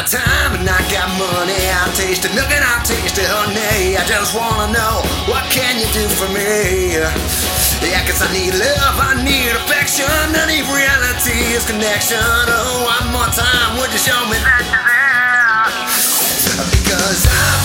got time and I got money. I'll taste it, milk and I'll taste it, honey. I just wanna know, what can you do for me? Yeah, 'cause I need love, I need affection, I need reality is connection. Oh, one more time, would you show me that you're there? Because I